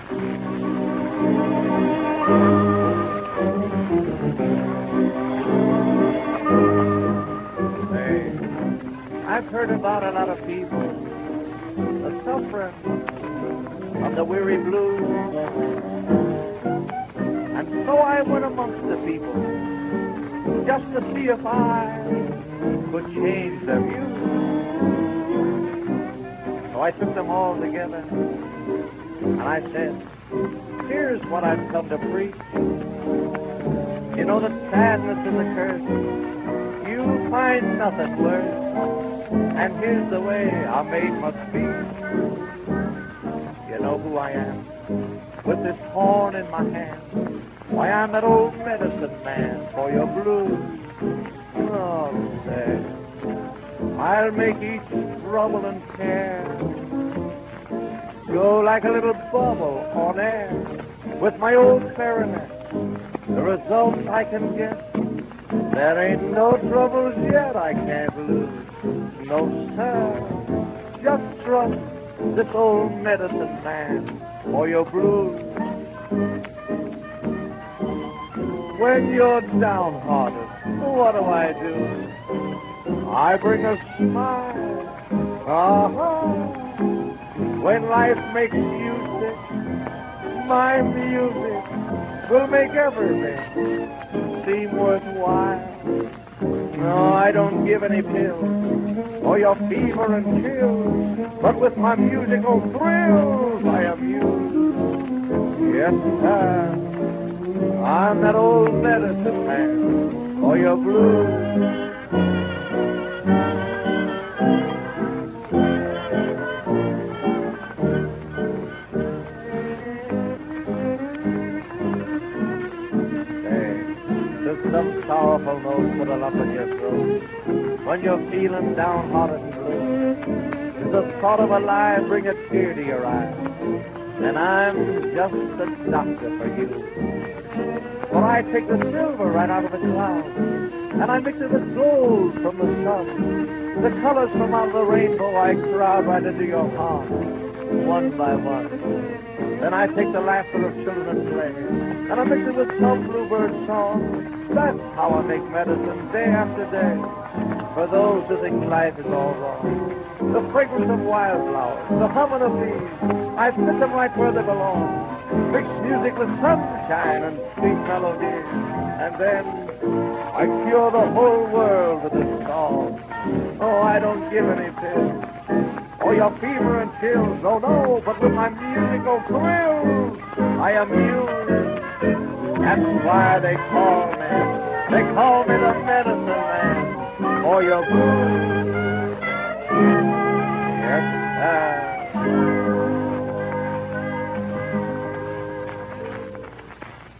I've heard about a lot of people, the suffering of the weary blues. And so I went amongst the people, just to see if I could change their views. So I took them all together, and I said, here's what I've come to preach. You know that sadness is a curse. You find nothing worse. And here's the way a maid must be. You know who I am, with this horn in my hand. Why, I'm that old medicine man for your blues. Oh, say, I'll make each trouble and care go like a little bubble on air. With my old clarinet, the results I can get, there ain't no troubles yet I can't lose. No, sir, just trust this old medicine man for your blues. When you're downhearted, what do? I bring a smile. When life makes you sick, my music will make everything seem worthwhile. No, I don't give any pills for your fever and chills, but with my musical thrills I amuse. Yes, sir, I'm that old medicine man for your blues. Some sorrowful note put a lump in your throat when you're feeling downhearted and blue. The thought of a lie bring a tear to your eye, and I'm just the doctor for you. For I take the silver right out of the clouds, and I mix it with gold from the sun. The colors from out of the rainbow I crowd right into your heart, one by one. Then I take the laughter of children and play, and I mix it with some bluebird song. That's how I make medicine day after day for those who think life is all wrong. The fragrance of wildflowers, the humming of bees, I fit them right where they belong. Mix music with sunshine and sweet melodies, and then I cure the whole world with a song. Oh, I don't give any pills or your fever and chills, oh no, but with my musical thrills I amuse. That's why they call me the medicine man for your blues.